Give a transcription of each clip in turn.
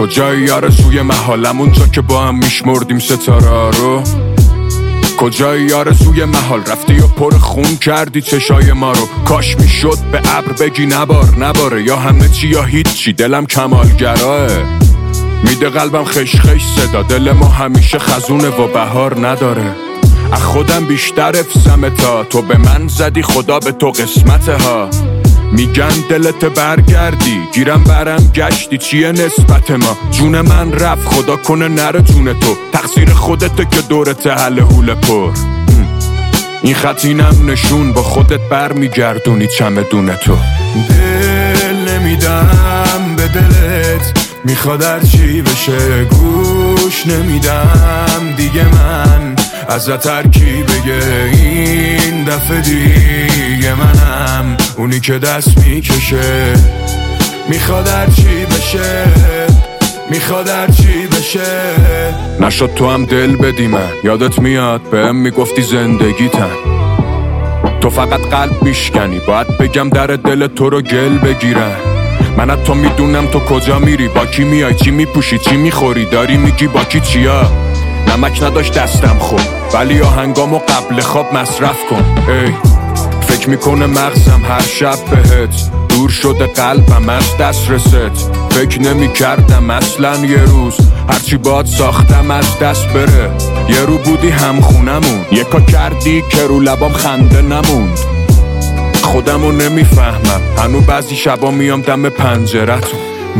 کجای یار سوی محالم اونجا که با هم میشمردیم ستاره رو؟ کجای یار سوی محال رفتی و پر خون کردی چشای ما رو؟ کاش میشد به ابر بگی نباره یا همه چی یا هیچی، دلم کمالگراه میده قلبم خش خش صدا، دل ما همیشه خزونه و بهار نداره. از خودم بیشتر افسمه تا تو به من زدی خدا به تو قسمته ها. میگن دلت برگردی گیرم برم گشتی، چیه نسبت ما؟ جون من رفت خدا کنه نره جون تو، تقصیر خودته که دورت حل حول پر. این خطینم نشون با خودت بر میگردونی چمدون تو. دل نمیدم به دلت میخواد هرچی بشه، گوش نمیدم دیگه من ازت هرکی بگه. این دفعه دیگه منم اونی که دست میکشه، میخواد هرچی بشه، میخواد هرچی بشه. نشد تو هم دل بدی من، یادت میاد بهم میگفتی زندگیتن، تو فقط قلب میشکنی، باید بگم در دل تو رو گل بگیرن. من از تو میدونم تو کجا میری، با کی میای، چی میپوشی، چی میخوری، داری میگی با کی چیا. نمک نداشت دستم خوب ولی آهنگامو قبل خواب مصرف کن. ای فکر میکنه مغزم هر شب بهت، دور شده قلبم از دست رست. فکر نمیکردم اصلا یه روز هرچی باد ساختم از دست بره. یه رو بودی هم خونمون، یکا کردی که رو لبام خنده نموند. خودمو نمیفهمم هنو بعضی شبا میام دم پنجرتون.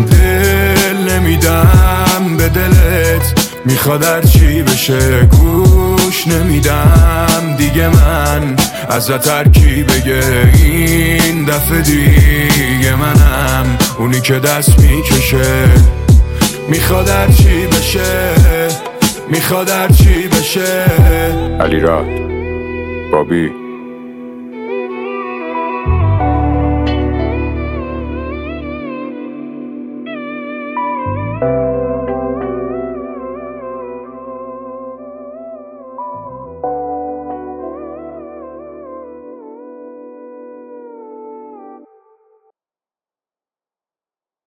دل نمیدم به دلت میخواد هرچی بشه، گوش نمیدم دیگه من ازت هرکی بگه. این دفعه دیگه منم اونی که دست میکشه، میخواد هرچی بشه، میخواد هرچی بشه. علی راد بابی